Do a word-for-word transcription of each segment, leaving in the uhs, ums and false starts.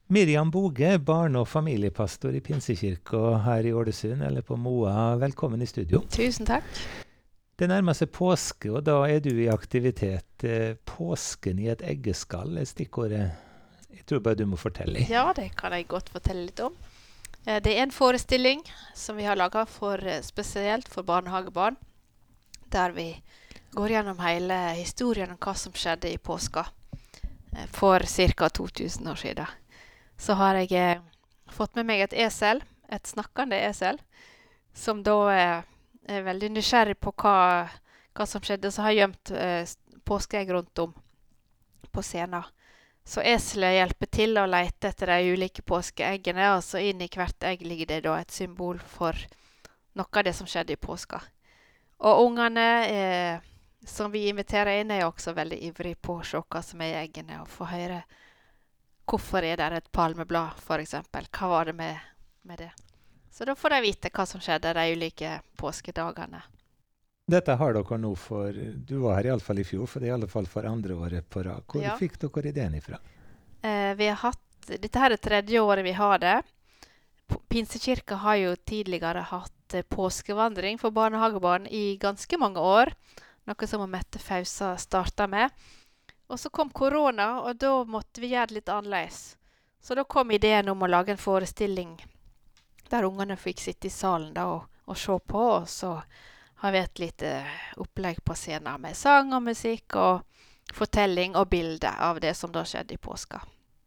Miriam Boge, barne- og familiepastor i Pinsekirka her i Ålesund, eller på Moa. Velkommen i studio. Tusen takk. Det nærmer seg påske, og da er du i aktivitet. Eh, Påsken i et eggeskall er stikkordet. Jeg tror bare du må fortelle. Ja, det kan jeg godt fortelle litt om. Eh, Det er en forestilling som vi har laget for, eh, spesielt for barnehagebarn, der vi går gjennom hele historien om hva som skjedde i påska eh, for ca. to tusen år siden. Så har jeg eh, fått med meg et esel, et snakkende esel, som da eh, er veldig nysgjerrig på hva, hva som skjedde, så har jeg gjemt eh, s- påskeegg rundt om på scenen. Så eselet hjelper til å lete etter de ulike påskeeggene, og så inn i hvert egg ligger det da et symbol for noe av det som skjedde i påska. Og ungene eh, som vi inviterer inn er også veldig ivrig på å se hva som er i eggene, og få høre hvorfor er det et palmeblad, for eksempel. Hva var det med, med det? Så da får de vite hva som skjedde de ulike påskedagene. Dette har dere nå for, du var her i alle fall i fjor, for det er i alle fall for andre året på rad. Hvor Ja. fikk dere ideen ifra? Eh, vi har hatt, dette her er tredje året vi har det. P- Pinsekirka har jo tidligere hatt eh, påskevandring for barnehagebarn i ganske mange år. Noe som Mette Fausa startet med. Og så kom korona, og da måtte vi gjøre det litt annerledes. Så da kom ideen om å lage en forestilling der ungene fikk sitte i salen da og, og se på. Og så har vi et lite opplegg på scenen med sang og musikk og fortelling og bilder av det som da skjedde i påska.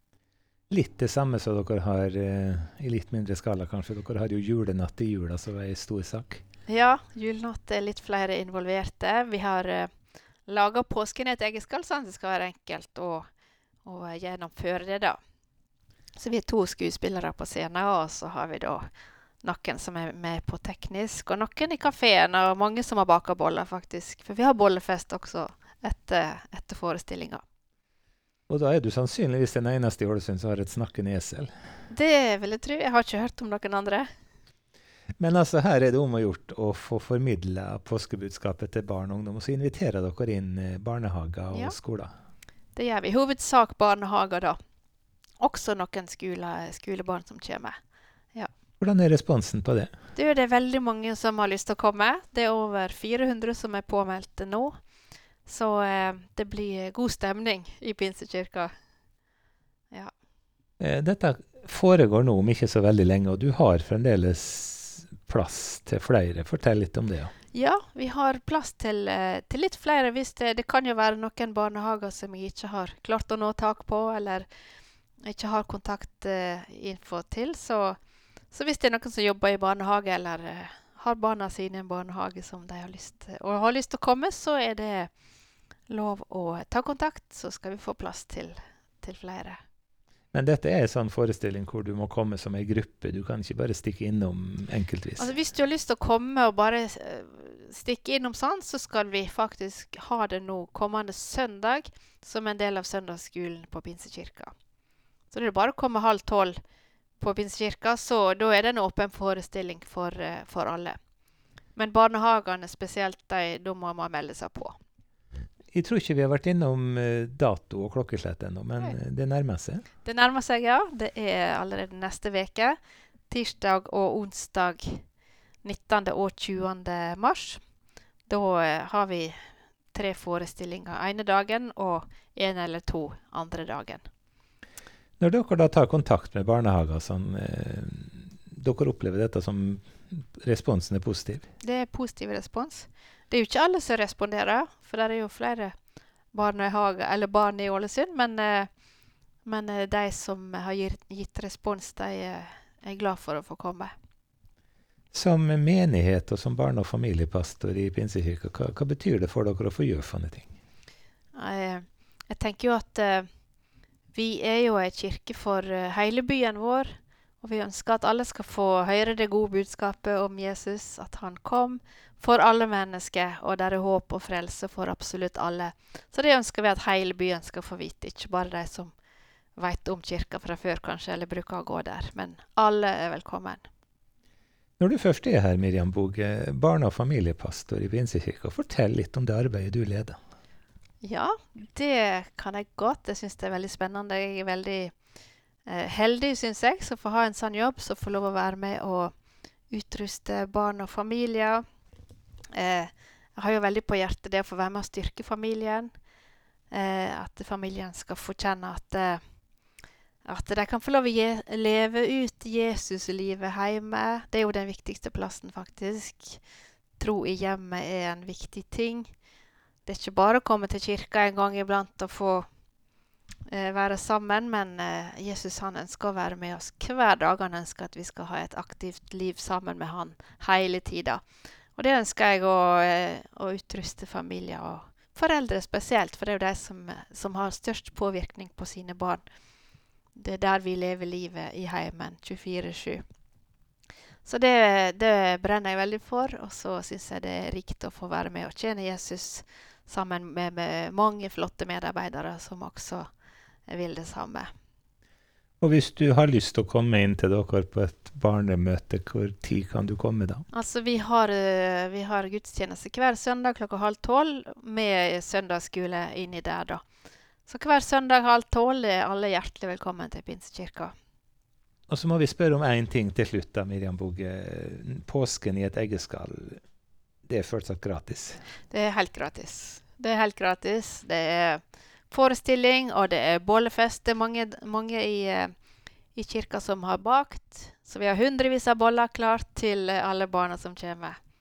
Litt det samme som dere har, eh, i litt mindre skala kanskje. Dere har jo julenatt i jula, som er en stor sak. Ja, julenatt er litt flere involverte. Vi har uh, laget påsken i et eget skall, sånn at det skal være enkelt å, å gjennomføre det da. Så vi er to skuespillere på scenen, og så har vi da noen som er med på teknisk, og noen i kaféen, og mange som har baket boller faktisk. For vi har bollefest også etter, etter forestillingen. Og da er du sannsynligvis den eneste i Ålesund som har et snakkende esel. Det vil jeg tro. Jeg har ikke hørt om noen andre. Men altså, her er det om å gjort å få formidlet påskebudskapet til barn og ungdom, og så inviterer dere inn eh, barnehager og Ja. skoler. Det gjør vi. Hovedsak barnehager da. Også noen skole, skolebarn som kommer. Hvordan er responsen på det? Det er det veldig mange som har lyst til å komme. Det er over fire hundre som er påmeldt nå. Så eh, det blir god stemning i Pinsekirka. Ja. Eh, Dette foregår nå om ikke så veldig lenge, og du har fremdeles plass til flere. Fortell litt om det. Ja. Ja, vi har plass til, eh, til litt flere hvis det, det kan jo være noen barnehager som jeg ikke har klart å nå tak på, eller ikke har kontaktinfo til. Så, så hvis det er noen som jobber i barnehage, eller eh, har barna sine i en barnehage som de har lyst til, og har lyst til å komme, så er det lov å ta kontakt, så skal vi få plass til, til flere. Men dette er en sånn forestilling hvor du må komme som en gruppe. Du kan ikke bare stikke innom enkeltvis. Altså hvis du har lyst til å komme og bare eh, stikke innom sånn, så skal vi faktisk ha det nå kommende søndag som en del av søndagsskolen på Pinsekirka. Så det er bare å komme halv tolv på Pinsekirka, så da er det en åpen forestilling for, eh, for alle. Men barnehagene spesielt, de, da må man melde seg på. Jeg tror ikke vi har vært innom eh, dato og klokkeslett ennå, men Nei. eh, det nærmer seg. Det nærmer seg, ja. Det er allerede neste veke. Tirsdag og onsdag nittende og tjuende mars. Da eh, har vi tre forestillinger ene dagen og en eller to andre dagen. Når dere da tar kontakt med barnehager, sånn, eh, dere opplever dette som responsen er positiv? Det er positiv respons. Det er jo ikke alle som responderer, for det er jo flere barnehager, eller barn i Ålesund, men, eh, men eh, de som har gitt, gitt respons, de eh, er glad for å få komme. Som menighet og som barne- og familiepastor i Pinsekirka, hva, hva betyr det for dere å få gjøre sånne ting? Eh, jeg tenker jo at eh, vi er jo en kirke for eh, hele byen vår, og vi ønsker at alle skal få høre det gode budskapet om Jesus, at han kom for alle mennesker, og der er håp og frelse for absolutt alle. Så det ønsker vi at hele byen skal få vite, ikke bare de som vet om kirka fra før kanskje, eller bruker å gå der, men alle er velkommen. Når du først er her, Miriam Boge, barne- og familiepastor i Pinsekirka, fortell litt om det arbeidet du leder. Ja, det kan jeg godt. Jeg synes det er veldig spennende. Jeg er veldig eh, heldig, synes jeg, som får ha en sånn jobb, som får lov å være med og utruste barn og familier. Eh, jeg har jo veldig på hjertet det å få være med og styrke familien. Eh, at familien skal få kjenne at, eh, at de kan få lov å je, leve ut Jesus-livet hjemme. Det er jo den viktigste plassen, faktisk. Tro i hjemmet er en viktig ting. Det er ikke bare å komme til kirka en gang iblant og få eh, være sammen, men eh, Jesus han ønsker å være med oss hver dag. Han ønsker at vi skal ha et aktivt liv sammen med han hele tiden. Og det ønsker jeg å, eh, å utruste familier og foreldre spesielt, for det er jo de som, som har størst påvirkning på sine barn. Det er der vi lever livet i heimen, tjuefire sju. Så det, det brenner jeg veldig for, og så synes jeg det er rikt å få være med og tjene Jesus sammen med, med mange flotte medarbeidere som også vil det samme. Og hvis du har lyst til å komme inn til dere på et barnemøte, hvor tid kan du komme da? Altså, vi har, uh, vi har gudstjeneste hver søndag klokka halv tolv, med søndagsskole inni der da. Så hver søndag halv tolv er alle hjertelig velkommen til Pinsekirka. Og så må vi spørre om en ting til slutt da, Miriam Boge. Påsken i et eggeskall, det er fortsatt gratis? Det er helt gratis. Det er helt gratis. Det er forestilling, og det er bollefest. Det er mange, mange i, i kirka som har bakt. Så vi har hundrevis av boller klart til alle barna som kommer.